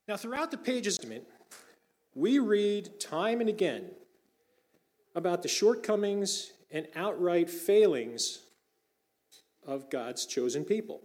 Now, throughout the pages of the Testament, we read time and again about the shortcomings and outright failings of God's chosen people.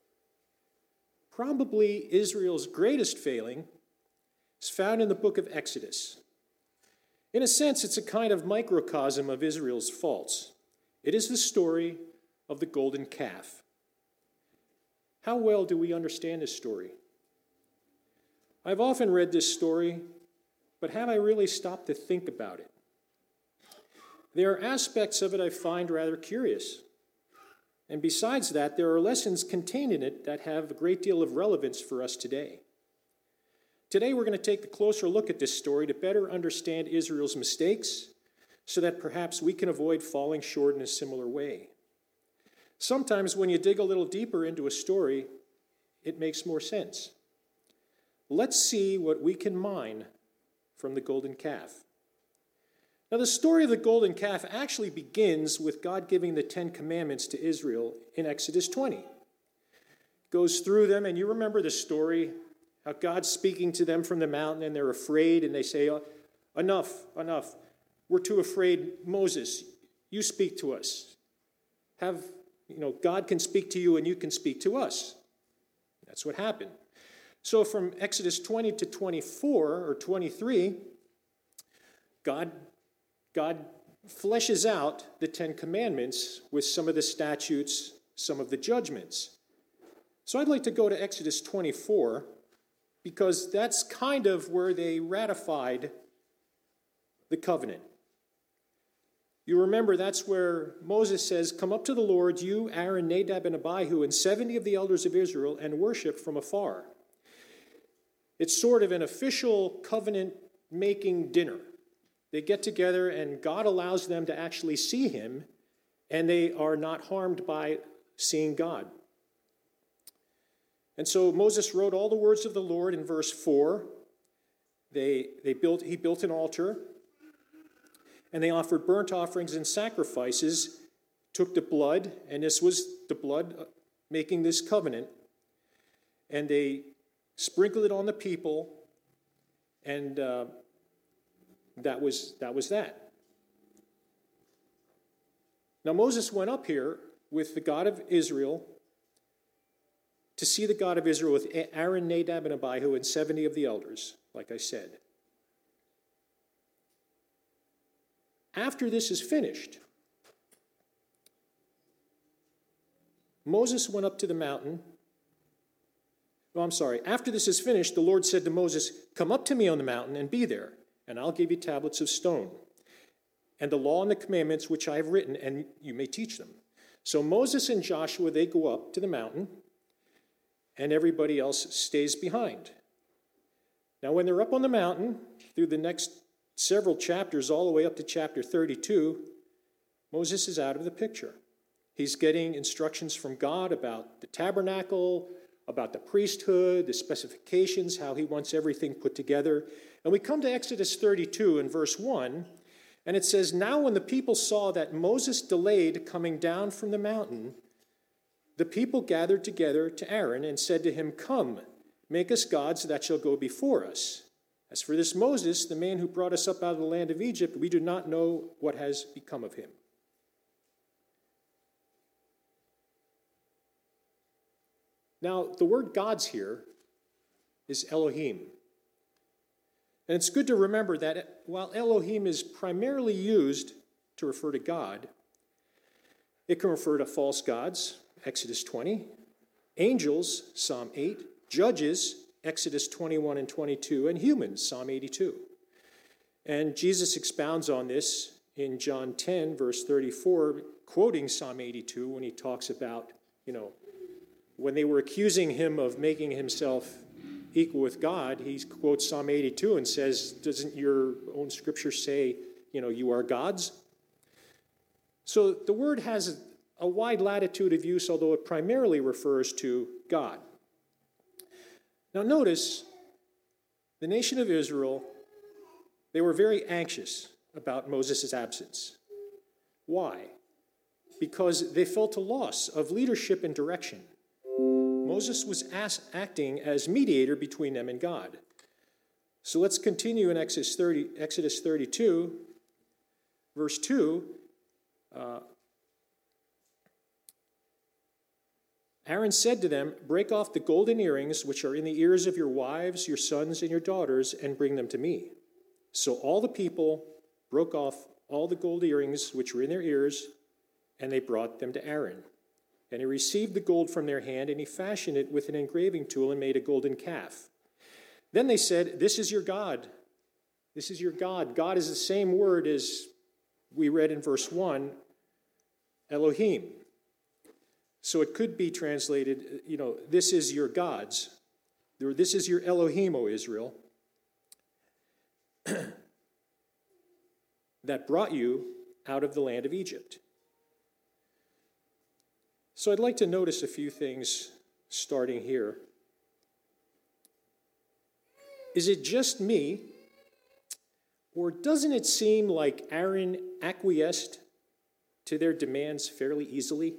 Probably Israel's greatest failing is found in the book of Exodus. In a sense, it's a kind of microcosm of Israel's faults. It is the story of the golden calf. How well do we understand this story? I've often read this story, but have I really stopped to think about it? There are aspects of it I find rather curious. And besides that, there are lessons contained in it that have a great deal of relevance for us today. Today, we're going to take a closer look at this story to better understand Israel's mistakes so that perhaps we can avoid falling short in a similar way. Sometimes when you dig a little deeper into a story, it makes more sense. Let's see what we can mine from the golden calf. Now, the story of the golden calf actually begins with God giving the 10 Commandments to Israel in Exodus 20. It goes through them, and you remember the story, how God's speaking to them from the mountain, and they're afraid, and they say, enough. We're too afraid. Moses, you speak to us. God can speak to you, and you can speak to us. That's what happened. So from Exodus 20 to 24 or 23, God fleshes out the 10 Commandments with some of the statutes, some of the judgments. So I'd like to go to Exodus 24 because that's kind of where they ratified the covenant. You remember that's where Moses says, "Come up to the Lord, you, Aaron, Nadab, and Abihu, and 70 of the elders of Israel, and worship from afar." It's sort of an official covenant-making dinner. They get together, and God allows them to actually see him, and they are not harmed by seeing God. And so Moses wrote all the words of the Lord in verse 4. He built an altar, and they offered burnt offerings and sacrifices, took the blood, and this was the blood making this covenant, and they sprinkled it on the people, and that was that. Now Moses went up here with the God of Israel to see the God of Israel with Aaron, Nadab, and Abihu, and 70 of the elders, like I said. After this is finished, Moses went up to the mountain. After this is finished, the Lord said to Moses, "Come up to me on the mountain and be there, and I'll give you tablets of stone, and the law and the commandments which I have written, and you may teach them." So Moses and Joshua, they go up to the mountain, and everybody else stays behind. Now, when they're up on the mountain, through the next several chapters, all the way up to chapter 32, Moses is out of the picture. He's getting instructions from God about the tabernacle, about the priesthood, the specifications, how he wants everything put together. And we come to Exodus 32 in verse 1, and it says, "Now when the people saw that Moses delayed coming down from the mountain, the people gathered together to Aaron and said to him, 'Come, make us gods that shall go before us. As for this Moses, the man who brought us up out of the land of Egypt, we do not know what has become of him.'" Now, the word gods here is Elohim. And it's good to remember that while Elohim is primarily used to refer to God, it can refer to false gods, Exodus 20, angels, Psalm 8, judges, Exodus 21 and 22, and humans, Psalm 82. And Jesus expounds on this in John 10, verse 34, quoting Psalm 82 when he talks about, when they were accusing him of making himself equal with God, he quotes Psalm 82 and says, "Doesn't your own scripture say, you are gods?" So the word has a wide latitude of use, although it primarily refers to God. Now notice, the nation of Israel, they were very anxious about Moses' absence. Why? Because they felt a loss of leadership and direction. Moses was acting as mediator between them and God. So let's continue in Exodus 32, verse 2. Aaron said to them, "Break off the golden earrings which are in the ears of your wives, your sons, and your daughters, and bring them to me." So all the people broke off all the gold earrings which were in their ears, and they brought them to Aaron. And he received the gold from their hand, and he fashioned it with an engraving tool and made a golden calf. Then they said, "This is your God. This is your God." God is the same word as we read in verse 1, Elohim. So it could be translated, this is your gods. This is your Elohim, O Israel, that brought you out of the land of Egypt. So I'd like to notice a few things starting here. Is it just me, or doesn't it seem like Aaron acquiesced to their demands fairly easily?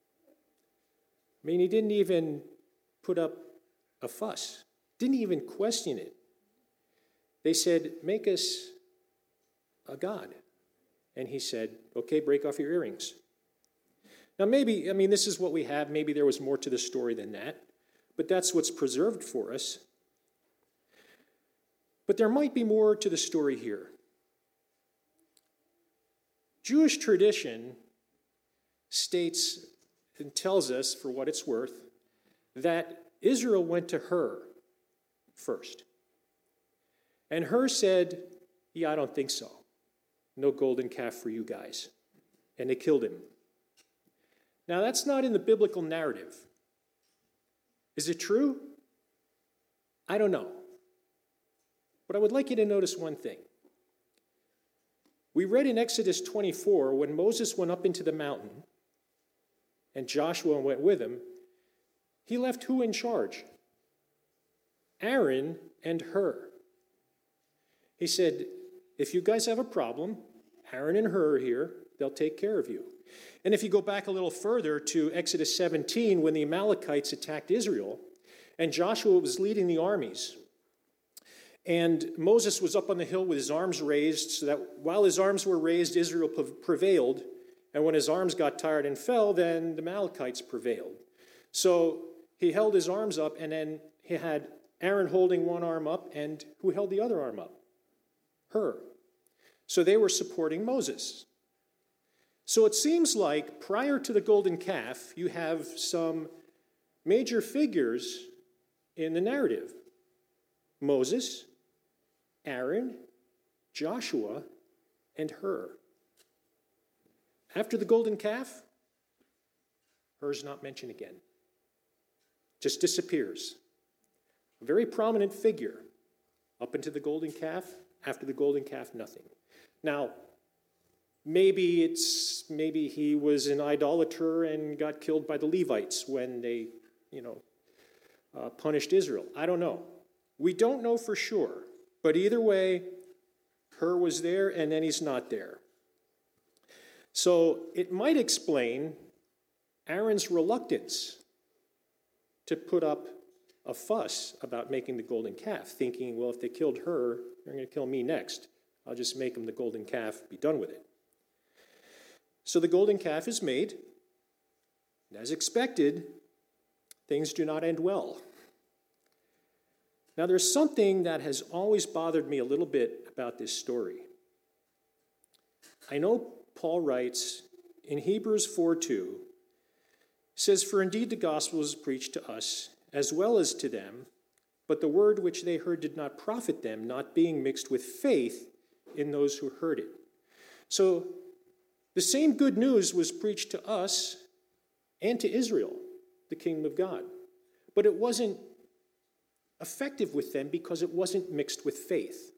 I mean, he didn't even put up a fuss, didn't even question it. They said, "Make us a god." And he said, "Okay, break off your earrings." Now this is what we have. Maybe there was more to the story than that, but that's what's preserved for us. But there might be more to the story here. Jewish tradition states and tells us, for what it's worth, that Israel went to Hur first. And Hur said, "Yeah, I don't think so. No golden calf for you guys." And they killed him. Now, that's not in the biblical narrative. Is it true? I don't know. But I would like you to notice one thing. We read in Exodus 24, when Moses went up into the mountain, and Joshua went with him, he left who in charge? Aaron and Hur. He said, "If you guys have a problem, Aaron and Hur are here. They'll take care of you." And if you go back a little further to Exodus 17, when the Amalekites attacked Israel, and Joshua was leading the armies, and Moses was up on the hill with his arms raised, so that while his arms were raised, Israel prevailed. And when his arms got tired and fell, then the Amalekites prevailed. So he held his arms up, and then he had Aaron holding one arm up, and who held the other arm up? Hur. So they were supporting Moses. So it seems like prior to the golden calf, you have some major figures in the narrative: Moses, Aaron, Joshua, and Hur. After the golden calf, Hur's not mentioned again. Just disappears. A very prominent figure up into the golden calf. After the golden calf, nothing. Now, maybe he was an idolater and got killed by the Levites when they, punished Israel. I don't know. We don't know for sure. But either way, Hur was there and then he's not there. So it might explain Aaron's reluctance to put up a fuss about making the golden calf, thinking, well, if they killed Hur, they're going to kill me next. I'll just make them the golden calf, be done with it. So the golden calf is made. And as expected, things do not end well. Now, there's something that has always bothered me a little bit about this story. I know Paul writes in Hebrews 4:2, says, "For indeed the gospel was preached to us as well as to them, but the word which they heard did not profit them, not being mixed with faith in those who heard it." So the same good news was preached to us and to Israel, the kingdom of God. But it wasn't effective with them because it wasn't mixed with faith.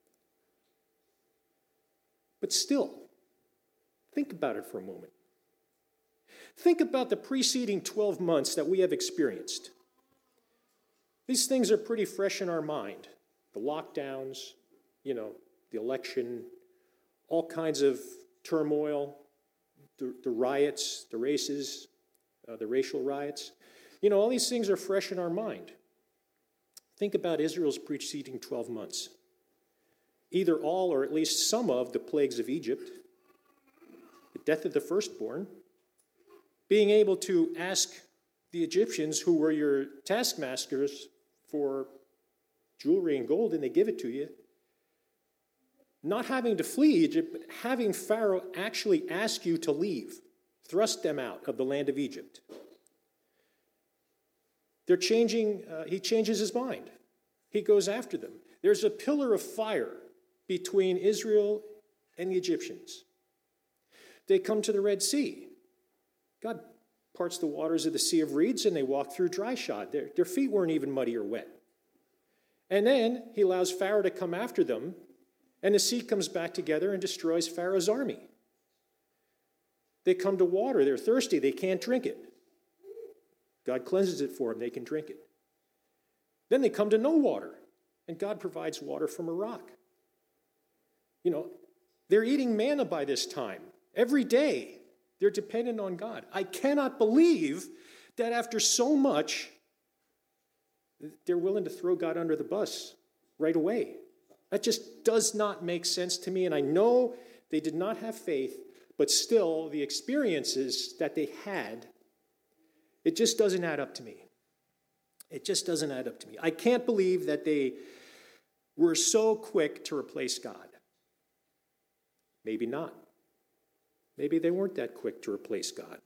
But still, think about it for a moment. Think about the preceding 12 months that we have experienced. These things are pretty fresh in our mind. The lockdowns, the election, all kinds of turmoil, the riots, the races, the racial riots. All these things are fresh in our mind. Think about Israel's preceding 12 months. Either all or at least some of the plagues of Egypt, the death of the firstborn, being able to ask the Egyptians, who were your taskmasters, for jewelry and gold, and they give it to you. Not having to flee Egypt, but having Pharaoh actually ask you to leave, thrust them out of the land of Egypt. He changes his mind. He goes after them. There's a pillar of fire between Israel and the Egyptians. They come to the Red Sea. God parts the waters of the Sea of Reeds, and they walk through dry shod. Their feet weren't even muddy or wet. And then he allows Pharaoh to come after them, and the sea comes back together and destroys Pharaoh's army. They come to water. They're thirsty. They can't drink it. God cleanses it for them. They can drink it. Then they come to no water, and God provides water from a rock. They're eating manna by this time. Every day, they're dependent on God. I cannot believe that after so much, they're willing to throw God under the bus right away. That just does not make sense to me, and I know they did not have faith, but still, the experiences that they had, it just doesn't add up to me. It just doesn't add up to me. I can't believe that they were so quick to replace God. Maybe not. Maybe they weren't that quick to replace God.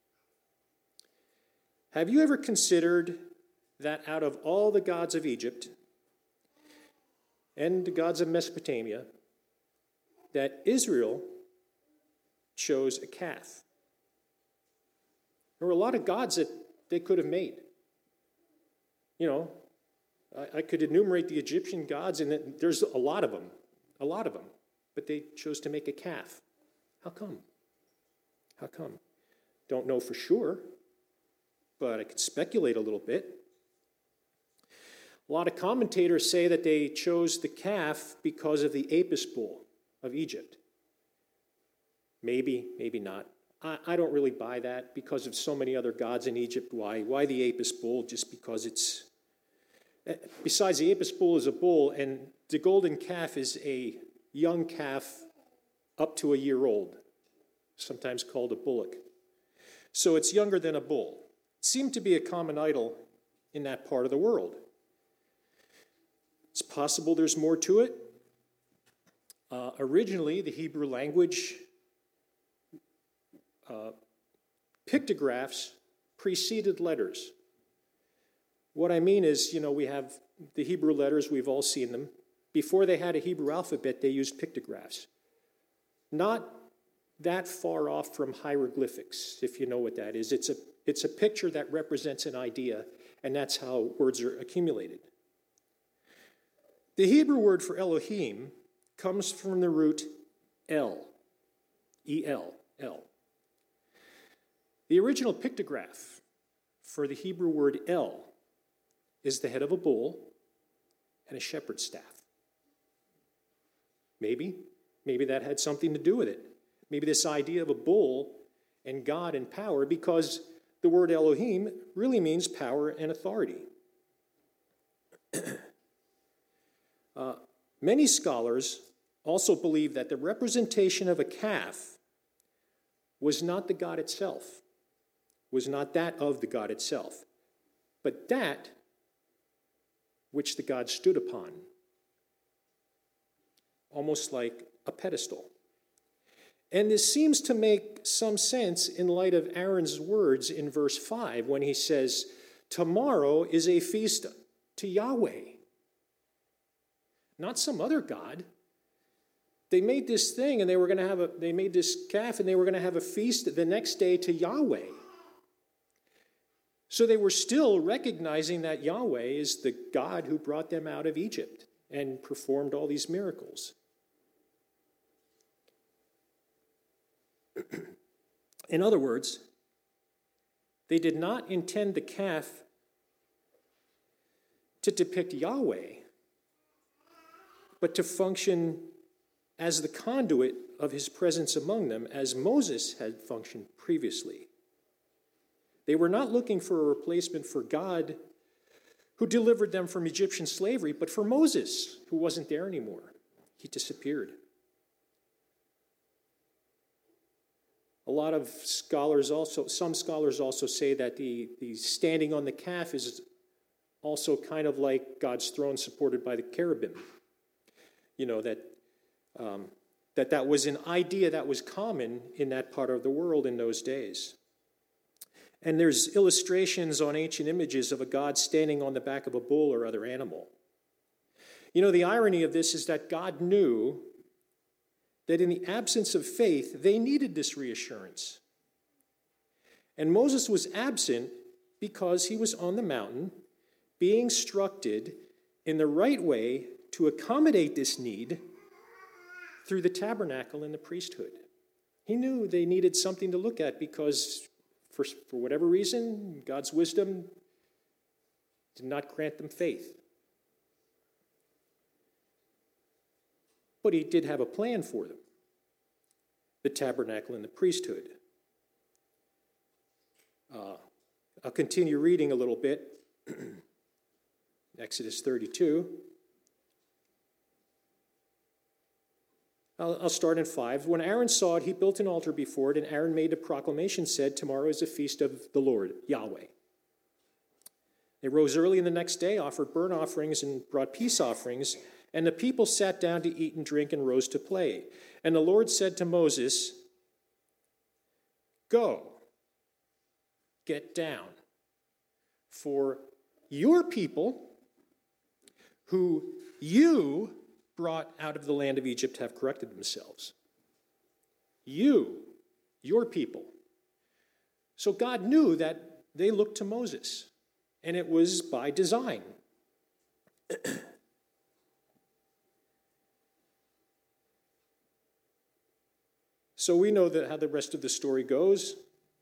Have you ever considered that out of all the gods of Egypt and the gods of Mesopotamia, that Israel chose a calf? There were a lot of gods that they could have made. I could enumerate the Egyptian gods, and there's a lot of them, but they chose to make a calf. How come? How come? Don't know for sure, but I could speculate a little bit. A lot of commentators say that they chose the calf because of the Apis bull of Egypt. Maybe, maybe not. I don't really buy that because of so many other gods in Egypt. Why the Apis bull? Just because it's... Besides, the Apis bull is a bull, and the golden calf is a young calf up to a year old, sometimes called a bullock. So it's younger than a bull. It seemed to be a common idol in that part of the world. It's possible there's more to it. Originally, the Hebrew language, pictographs preceded letters. What I mean is, we have the Hebrew letters, we've all seen them. Before they had a Hebrew alphabet, they used pictographs. Not that far off from hieroglyphics, if you know what that is. It's a picture that represents an idea, and that's how words are accumulated. The Hebrew word for Elohim comes from the root El, E-L, El. The original pictograph for the Hebrew word El is the head of a bull and a shepherd's staff. Maybe that had something to do with it. Maybe this idea of a bull and God and power, because the word Elohim really means power and authority. Many scholars also believe that the representation of a calf was not the God itself, was not that of the God itself, but that which the God stood upon, almost like a pedestal. And this seems to make some sense in light of Aaron's words in verse 5 when he says, "Tomorrow is a feast to Yahweh," not some other god. They made this thing and they made this calf and they were going to have a feast the next day to Yahweh. So they were still recognizing that Yahweh is the God who brought them out of Egypt and performed all these miracles. In other words, they did not intend the calf to depict Yahweh, but to function as the conduit of his presence among them, as Moses had functioned previously. They were not looking for a replacement for God who delivered them from Egyptian slavery, but for Moses, who wasn't there anymore. He disappeared. Some scholars also say that the standing on the calf is also kind of like God's throne supported by the cherubim. You know, that was an idea that was common in that part of the world in those days. And there's illustrations on ancient images of a god standing on the back of a bull or other animal. You know, the irony of this is that God knew that in the absence of faith, they needed this reassurance. And Moses was absent because he was on the mountain, being instructed in the right way to accommodate this need through the tabernacle and the priesthood. He knew they needed something to look at because for whatever reason, God's wisdom did not grant them faith. But he did have a plan for them, the tabernacle and the priesthood. I'll continue reading a little bit. Exodus 32. I'll start in 5. When Aaron saw it, he built an altar before it, and Aaron made a proclamation, said, "Tomorrow is a feast of the Lord, Yahweh." They rose early in the next day, offered burnt offerings, and brought peace offerings, and the people sat down to eat and drink and rose to play. And the Lord said to Moses, "Go, get down, for your people, who you brought out of the land of Egypt, have corrected themselves." You, your people. So God knew that they looked to Moses, and it was by design. So we know that how the rest of the story goes.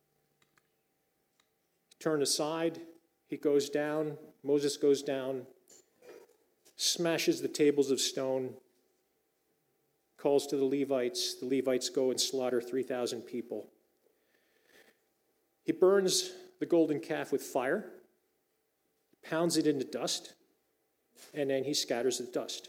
Turn aside, he goes down, Moses goes down, smashes the tables of stone, calls to the Levites go and slaughter 3,000 people. He burns the golden calf with fire, pounds it into dust, and then he scatters the dust.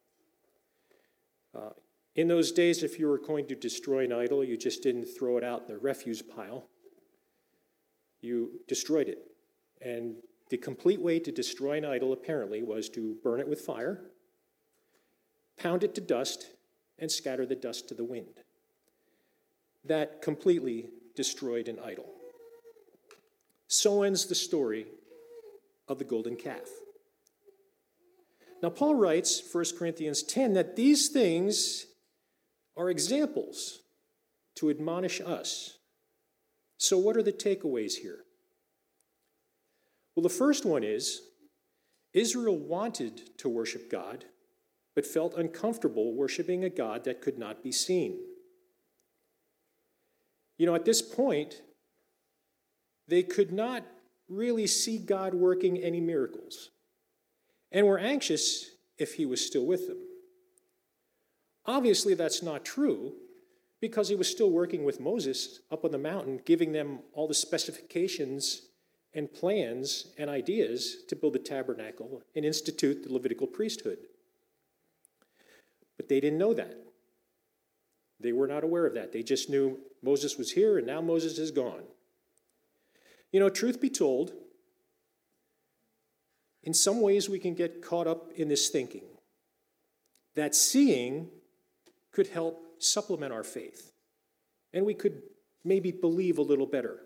In those days, if you were going to destroy an idol, you just didn't throw it out in the refuse pile. You destroyed it. And the complete way to destroy an idol, apparently, was to burn it with fire, pound it to dust, and scatter the dust to the wind. That completely destroyed an idol. So ends the story of the golden calf. Now, Paul writes, 1 Corinthians 10, that these things are examples to admonish us. So what are the takeaways here? Well, the first one is Israel wanted to worship God, but felt uncomfortable worshiping a God that could not be seen. You know, at this point, they could not really see God working any miracles, and were anxious if he was still with them. Obviously, that's not true, because he was still working with Moses up on the mountain, giving them all the specifications and plans and ideas to build the tabernacle and institute the Levitical priesthood. But they didn't know that. They were not aware of that. They just knew Moses was here, and now Moses is gone. You know, truth be told, in some ways we can get caught up in this thinking that seeing could help supplement our faith, and we could maybe believe a little better.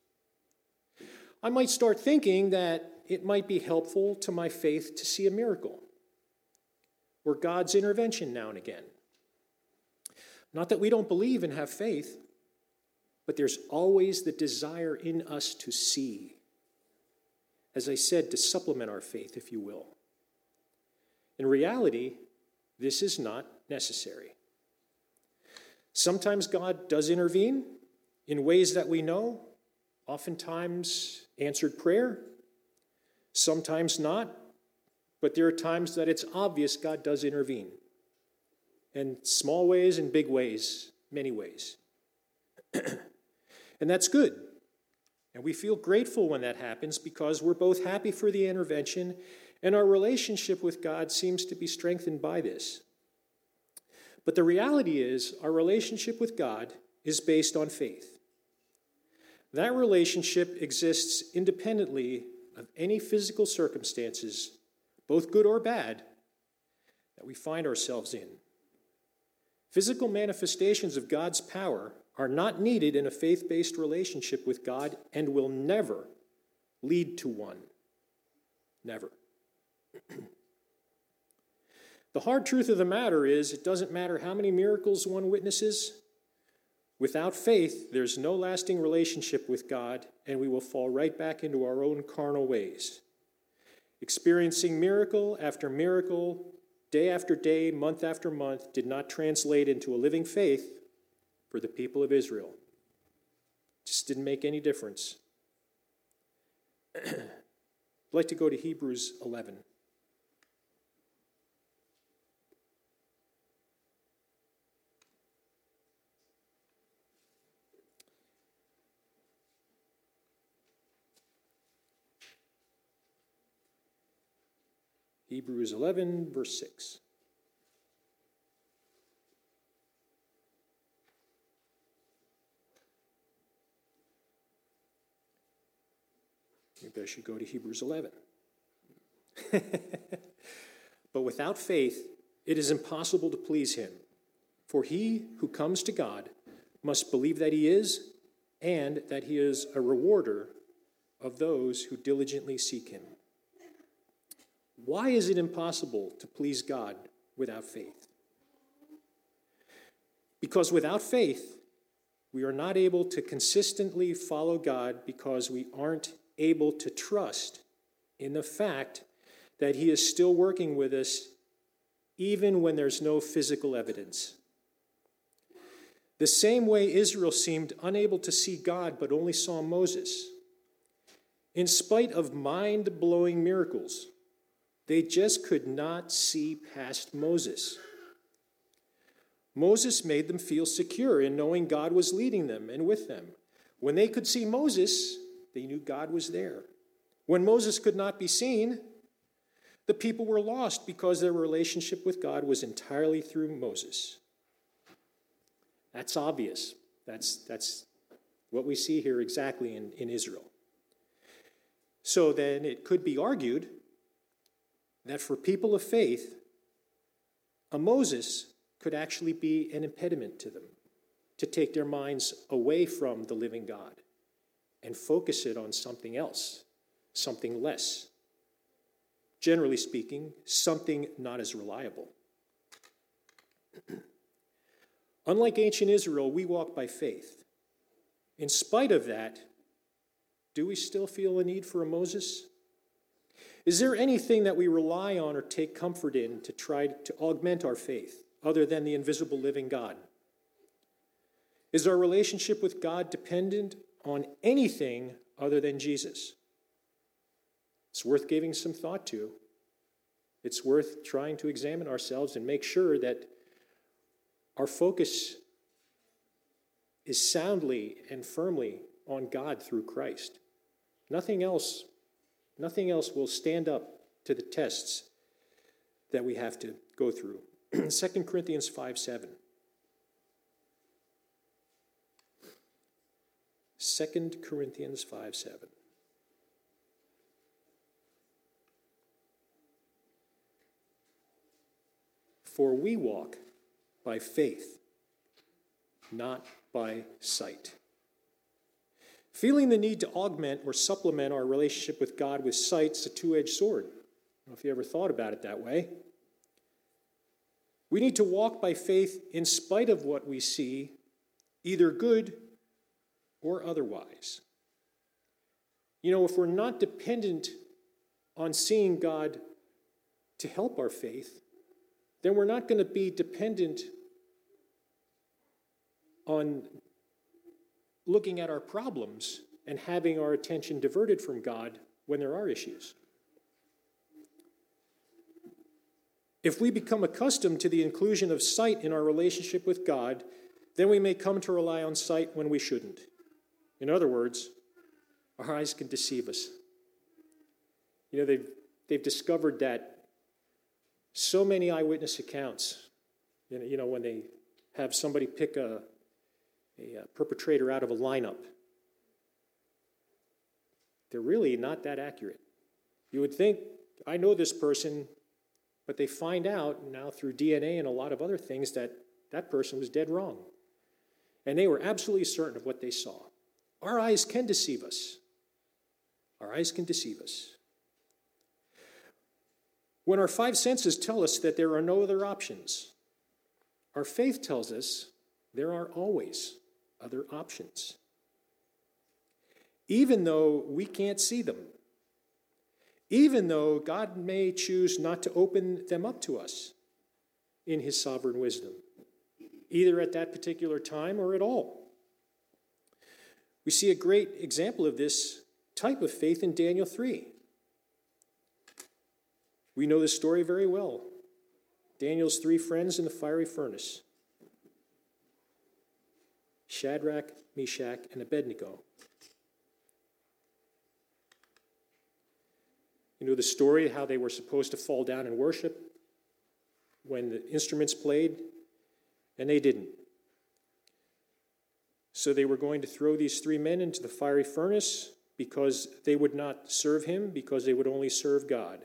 I might start thinking that it might be helpful to my faith to see a miracle or God's intervention now and again. Not that we don't believe and have faith, but there's always the desire in us to see. As I said, to supplement our faith, if you will. In reality, this is not necessary. Sometimes God does intervene in ways that we know, oftentimes answered prayer, sometimes not, but there are times that it's obvious God does intervene. In small ways and big ways, many ways. And that's good. And we feel grateful when that happens because we're both happy for the intervention, and our relationship with God seems to be strengthened by this. But the reality is, our relationship with God is based on faith. That relationship exists independently of any physical circumstances, both good or bad, that we find ourselves in. Physical manifestations of God's power are not needed in a faith-based relationship with God and will never lead to one. Never. The hard truth of the matter is, it doesn't matter how many miracles one witnesses. Without faith, there's no lasting relationship with God, and we will fall right back into our own carnal ways. Experiencing miracle after miracle, day after day, month after month, did not translate into a living faith for the people of Israel. It just didn't make any difference. I'd like to go to Hebrews 11. Hebrews 11, verse 6. Maybe I should go to Hebrews 11. But without faith, it is impossible to please him. For he who comes to God must believe that he is, and that he is a rewarder of those who diligently seek him. Why is it impossible to please God without faith? Because without faith, we are not able to consistently follow God because we aren't able to trust in the fact that he is still working with us even when there's no physical evidence. The same way Israel seemed unable to see God but only saw Moses. In spite of mind-blowing miracles, they just could not see past Moses. Moses made them feel secure in knowing God was leading them and with them. When they could see Moses, they knew God was there. When Moses could not be seen, the people were lost because their relationship with God was entirely through Moses. That's obvious. That's what we see here exactly in Israel. So then it could be argued that for people of faith, a Moses could actually be an impediment to them, to take their minds away from the living God and focus it on something else, something less. Generally speaking, something not as reliable. Unlike ancient Israel, we walk by faith. In spite of that, do we still feel a need for a Moses? Is there anything that we rely on or take comfort in to try to augment our faith other than the invisible living God? Is our relationship with God dependent on anything other than Jesus? It's worth giving some thought to. It's worth trying to examine ourselves and make sure that our focus is soundly and firmly on God through Christ. Nothing else will stand up to the tests that we have to go through. 2 Corinthians 5:7. 2 Corinthians 5:7. For we walk by faith, not by sight. Feeling the need to augment or supplement our relationship with God with sight's a two-edged sword. I don't know if you ever thought about it that way. We need to walk by faith in spite of what we see, either good or otherwise. You know, if we're not dependent on seeing God to help our faith, then we're not going to be dependent on looking at our problems and having our attention diverted from God when there are issues. If we become accustomed to the inclusion of sight in our relationship with God, then we may come to rely on sight when we shouldn't. In other words, Our eyes can deceive us. They've discovered that so many eyewitness accounts, when they have somebody pick a perpetrator out of a lineup, they're really not that accurate. You would think, I know this person, but they find out now through DNA and a lot of other things that that person was dead wrong. And they were absolutely certain of what they saw. Our eyes can deceive us. Our eyes can deceive us. When our five senses tell us that there are no other options, our faith tells us there are always other options. Even though we can't see them, even though God may choose not to open them up to us in his sovereign wisdom, either at that particular time or at all. We see a great example of this type of faith in Daniel 3. We know this story very well. Daniel's three friends in the fiery furnace: Shadrach, Meshach, and Abednego. You know the story, how they were supposed to fall down and worship when the instruments played, and they didn't. So they were going to throw these three men into the fiery furnace because they would not serve him, because they would only serve God.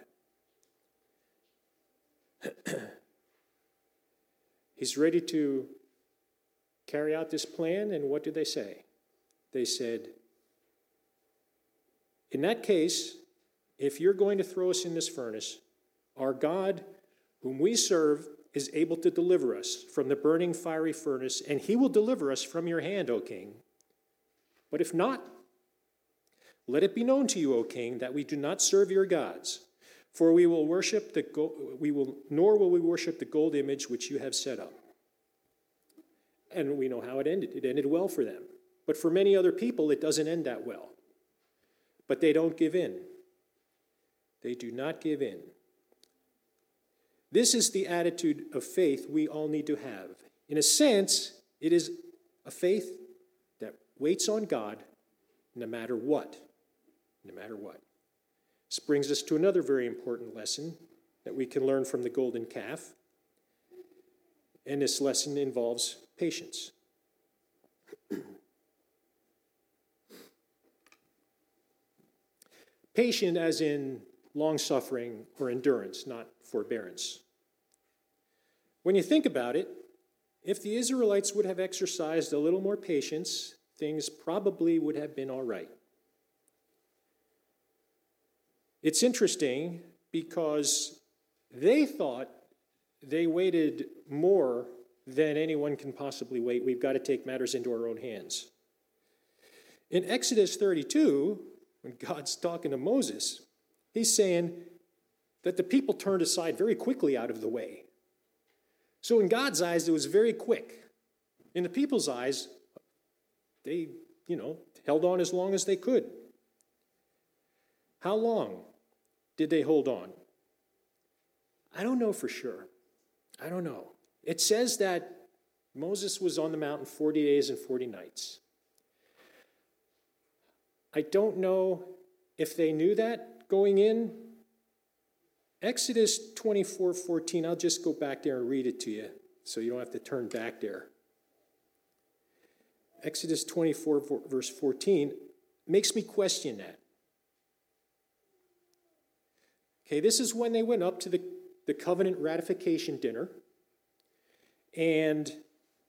He's ready to carry out this plan, and what did they say? They said, in that case, if you're going to throw us in this furnace, our God, whom we serve, is able to deliver us from the burning fiery furnace, and he will deliver us from your hand, O king. But if not, let it be known to you, O king, that we do not serve your gods, for we will worship nor will we worship the gold image which you have set up. And we know how it ended. It ended well for them. But for many other people, it doesn't end that well. But they don't give in. They do not give in. This is the attitude of faith we all need to have. In a sense, it is a faith that waits on God no matter what. No matter what. This brings us to another very important lesson that we can learn from the golden calf. And this lesson involves patience. Patient as in long-suffering or endurance, not forbearance. When you think about it, if the Israelites would have exercised a little more patience, things probably would have been all right. It's interesting because they thought they waited more than anyone can possibly wait. We've got to take matters into our own hands. In Exodus 32, when God's talking to Moses, he's saying that the people turned aside very quickly out of the way. So in God's eyes, it was very quick. In the people's eyes, they, held on as long as they could. How long did they hold on? I don't know for sure. I don't know. It says that Moses was on the mountain 40 days and 40 nights. I don't know if they knew that going in. Exodus 24:14, I'll just go back there and read it to you so you don't have to turn back there. Exodus 24, verse 14, makes me question that. Okay, this is when they went up to the covenant ratification dinner. And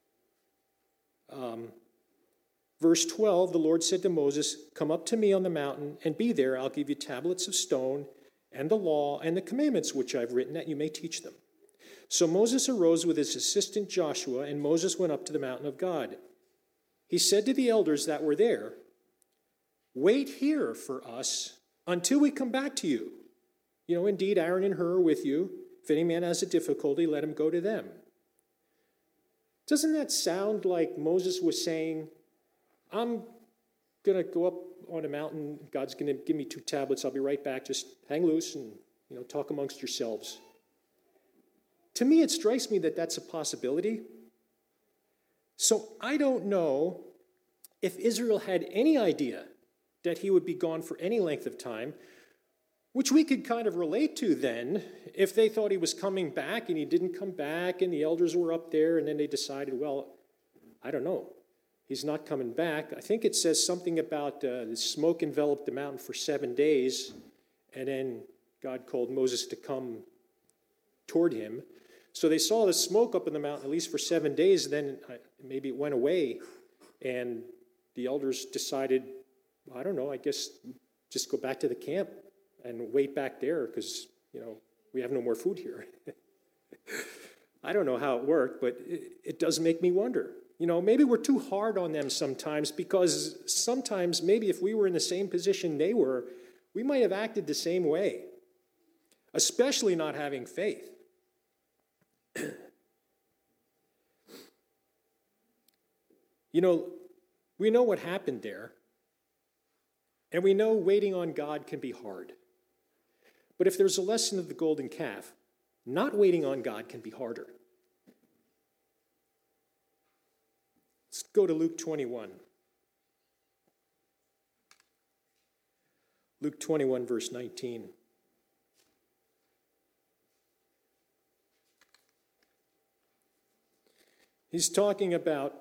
verse 12, the Lord said to Moses, "Come up to me on the mountain and be there. I'll give you tablets of stone and the law and the commandments which I've written, that you may teach them." So Moses arose with his assistant Joshua, and Moses went up to the mountain of God. He said to the elders that were there, "Wait here for us until we come back to you. Indeed, Aaron and Hur are with you. If any man has a difficulty, let him go to them." Doesn't that sound like Moses was saying, I'm going to go up on a mountain, God's going to give me 2 tablets, I'll be right back, just hang loose and, talk amongst yourselves. To me, it strikes me that that's a possibility. So I don't know if Israel had any idea that he would be gone for any length of time, which we could kind of relate to then if they thought he was coming back and he didn't come back and the elders were up there and then they decided, well, I don't know, he's not coming back. I think it says something about the smoke enveloped the mountain for 7 days, and then God called Moses to come toward him. So they saw the smoke up in the mountain at least for 7 days, and then maybe it went away, and the elders decided, I don't know, I guess just go back to the camp and wait back there because, we have no more food here. I don't know how it worked, but it does make me wonder. Maybe we're too hard on them sometimes, because sometimes maybe if we were in the same position they were, we might have acted the same way, especially not having faith. We know what happened there, and we know waiting on God can be hard. But if there's a lesson of the golden calf, not waiting on God can be harder. Let's go to Luke 21. Luke 21, verse 19. He's talking about,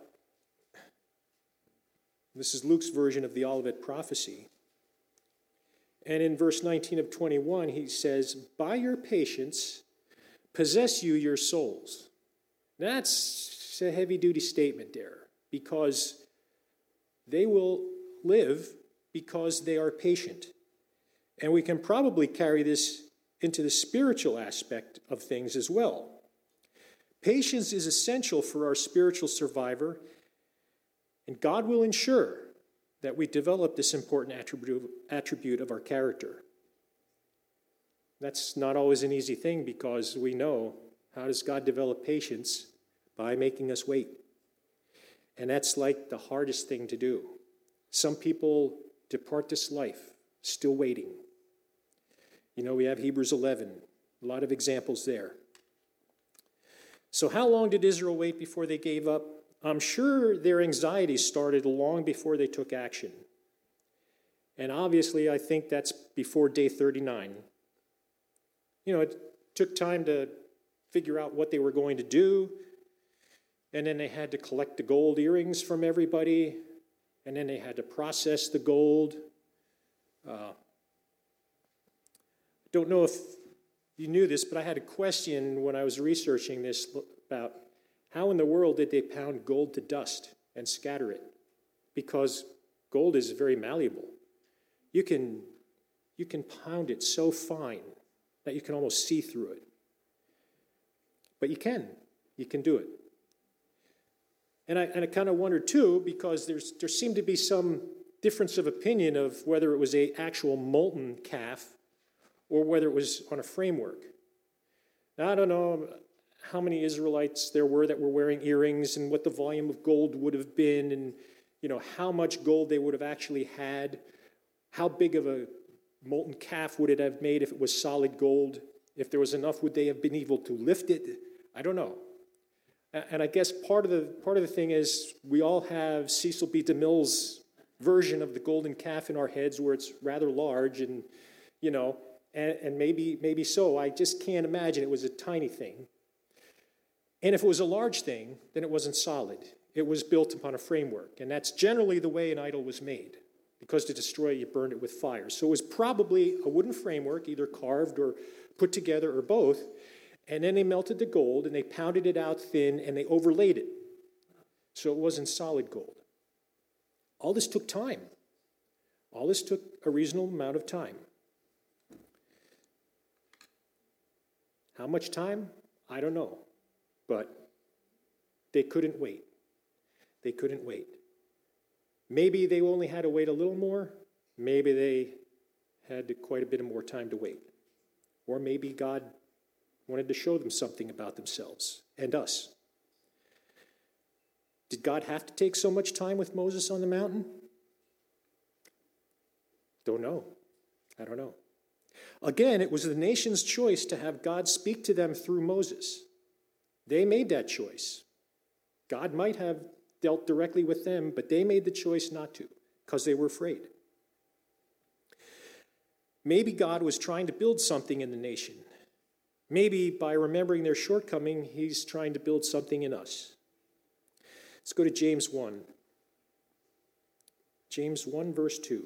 this is Luke's version of the Olivet prophecy. And in verse 19 of 21, he says, by your patience, possess you your souls. That's a heavy-duty statement there, because they will live because they are patient. And we can probably carry this into the spiritual aspect of things as well. Patience is essential for our spiritual survivor, and God will ensure that we develop this important attribute of our character. That's not always an easy thing, because we know, how does God develop patience? By making us wait. And that's like the hardest thing to do. Some people depart this life still waiting. We have Hebrews 11, a lot of examples there. So how long did Israel wait before they gave up? I'm sure their anxiety started long before they took action. And obviously, I think that's before day 39. It took time to figure out what they were going to do. And then they had to collect the gold earrings from everybody. And then they had to process the gold. Don't know if you knew this, but I had a question when I was researching this about how in the world did they pound gold to dust and scatter it? Because gold is very malleable. You can pound it so fine that you can almost see through it. But you can do it. And I kind of wondered too, because there seemed to be some difference of opinion of whether it was an actual molten calf or whether it was on a framework. Now, I don't know how many Israelites there were that were wearing earrings and what the volume of gold would have been, and how much gold they would have actually had. How big of a molten calf would it have made if it was solid gold? If there was enough, would they have been able to lift it? I don't know. And I guess part of the thing is we all have Cecil B. DeMille's version of the golden calf in our heads, where it's rather large, and and maybe so. I just can't imagine it was a tiny thing. And if it was a large thing, then it wasn't solid. It was built upon a framework, and that's generally the way an idol was made. Because to destroy it, you burned it with fire. So it was probably a wooden framework, either carved or put together or both. And then they melted the gold, and they pounded it out thin, and they overlaid it. So it wasn't solid gold. All this took time. All this took a reasonable amount of time. How much time? I don't know. But they couldn't wait. They couldn't wait. Maybe they only had to wait a little more. Maybe they had quite a bit more time to wait. Or maybe God wanted to show them something about themselves and us. Did God have to take so much time with Moses on the mountain? Don't know. I don't know. Again, it was the nation's choice to have God speak to them through Moses. They made that choice. God might have dealt directly with them, but they made the choice not to because they were afraid. Maybe God was trying to build something in the nation. Maybe by remembering their shortcoming, he's trying to build something in us. Let's go to James 1. James 1, verse 2.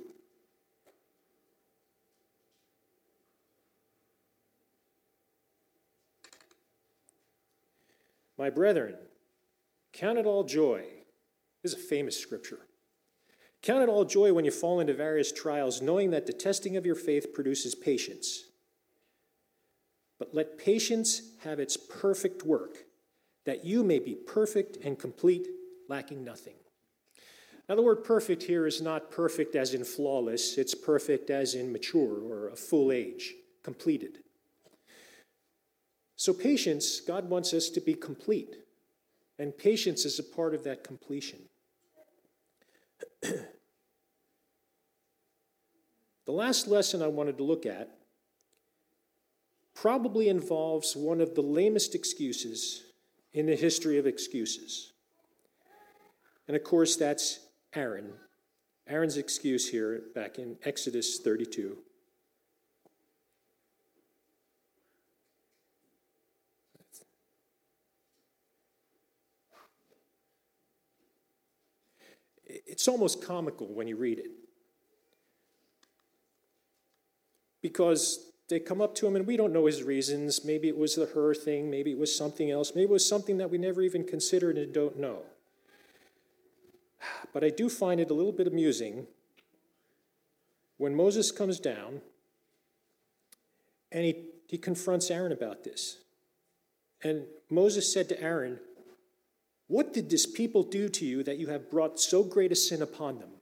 My brethren, count it all joy. This is a famous scripture. Count it all joy when you fall into various trials, knowing that the testing of your faith produces patience. But let patience have its perfect work, that you may be perfect and complete, lacking nothing. Now, the word perfect here is not perfect as in flawless. It's perfect as in mature or a full age, completed. So patience, God wants us to be complete. And patience is a part of that completion. The last lesson I wanted to look at probably involves one of the lamest excuses in the history of excuses. And of course, that's Aaron. Aaron's excuse here back in Exodus 32. It's almost comical when you read it. Because they come up to him and we don't know his reasons. Maybe it was the her thing. Maybe it was something else. Maybe it was something that we never even considered and don't know. But I do find it a little bit amusing when Moses comes down and he confronts Aaron about this. And Moses said to Aaron, "What did this people do to you that you have brought so great a sin upon them?"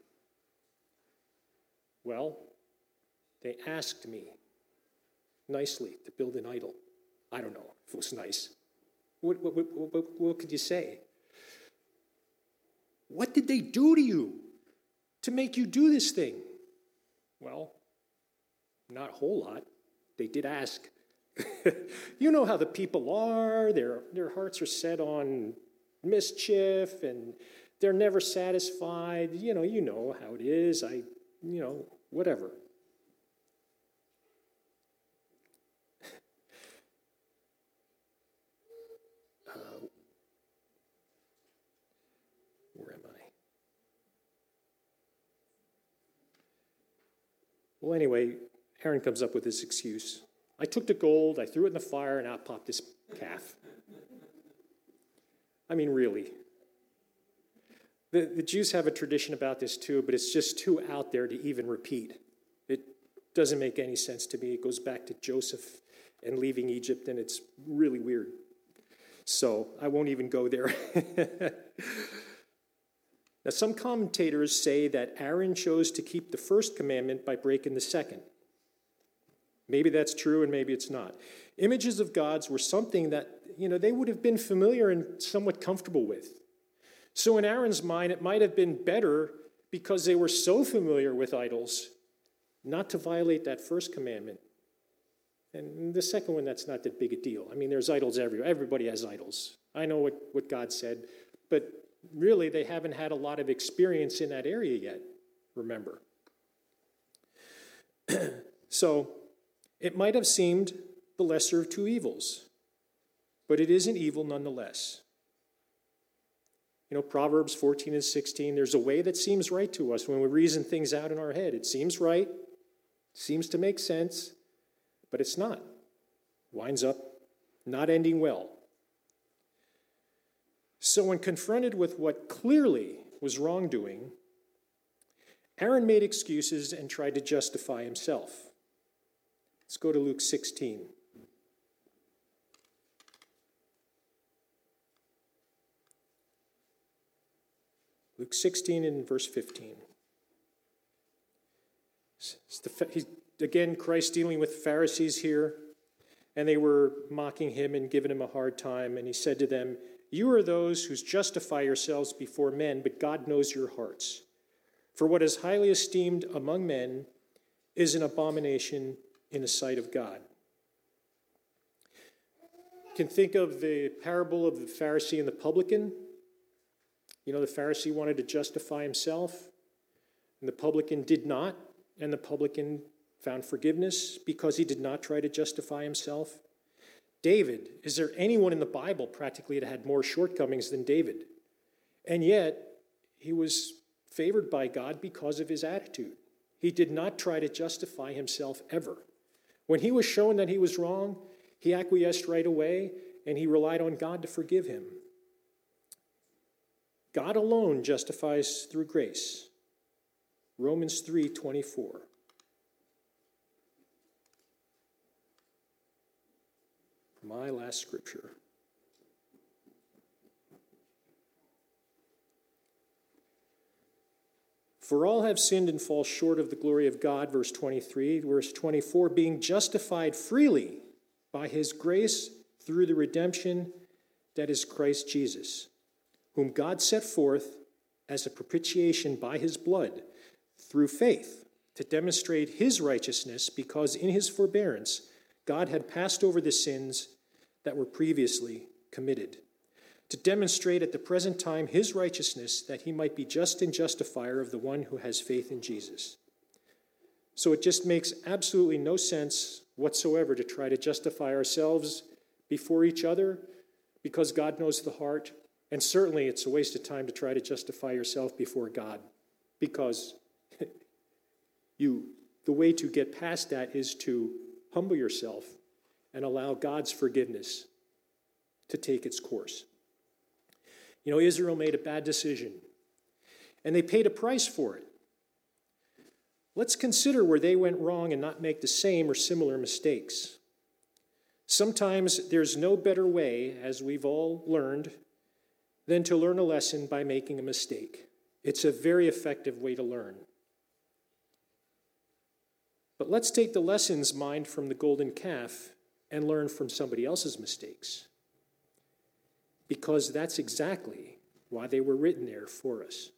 Well, they asked me nicely to build an idol. I don't know if it was nice. What could you say? What did they do to you to make you do this thing? Well, not a whole lot. They did ask. You know how the people are. Their hearts are set on mischief, and they're never satisfied. You know how it is. Whatever. Where am I? Well, anyway, Aaron comes up with this excuse. I took the gold, I threw it in the fire, and out popped this calf. I mean, really. The Jews have a tradition about this too, but it's just too out there to even repeat. It doesn't make any sense to me. It goes back to Joseph and leaving Egypt, and it's really weird. So I won't even go there. Now, some commentators say that Aaron chose to keep the first commandment by breaking the second. Maybe that's true and maybe it's not. Images of gods were something that, they would have been familiar and somewhat comfortable with. So in Aaron's mind, it might have been better, because they were so familiar with idols, not to violate that first commandment. And the second one, that's not that big a deal. I mean, there's idols everywhere. Everybody has idols. I know what God said, but really they haven't had a lot of experience in that area yet, remember. So it might have seemed the lesser of two evils, but it is an evil nonetheless. Proverbs 14 and 16, there's a way that seems right to us when we reason things out in our head. It seems right, seems to make sense, but it's not. Winds up not ending well. So when confronted with what clearly was wrongdoing, Aaron made excuses and tried to justify himself. Let's go to Luke 16. Luke 16 and verse 15. Again, Christ dealing with Pharisees here, and they were mocking him and giving him a hard time. And he said to them, "You are those who justify yourselves before men, but God knows your hearts. For what is highly esteemed among men is an abomination in the sight of God." You can think of the parable of the Pharisee and the publican. The Pharisee wanted to justify himself, and the publican did not, and the publican found forgiveness because he did not try to justify himself. David, is there anyone in the Bible practically that had more shortcomings than David? And yet, he was favored by God because of his attitude. He did not try to justify himself ever. When he was shown that he was wrong, he acquiesced right away, and he relied on God to forgive him. God alone justifies through grace. Romans 3:24. My last scripture. For all have sinned and fall short of the glory of God, verse 23. Verse 24, being justified freely by his grace through the redemption that is Christ Jesus, whom God set forth as a propitiation by his blood through faith to demonstrate his righteousness, because in his forbearance God had passed over the sins that were previously committed, to demonstrate at the present time his righteousness, that he might be just and justifier of the one who has faith in Jesus. So it just makes absolutely no sense whatsoever to try to justify ourselves before each other, because God knows the heart. And certainly it's a waste of time to try to justify yourself before God, because the way to get past that is to humble yourself and allow God's forgiveness to take its course. You know, Israel made a bad decision, and they paid a price for it. Let's consider where they went wrong and not make the same or similar mistakes. Sometimes there's no better way, as we've all learned, than to learn a lesson by making a mistake. It's a very effective way to learn. But let's take the lessons mined from the golden calf and learn from somebody else's mistakes, because that's exactly why they were written there for us.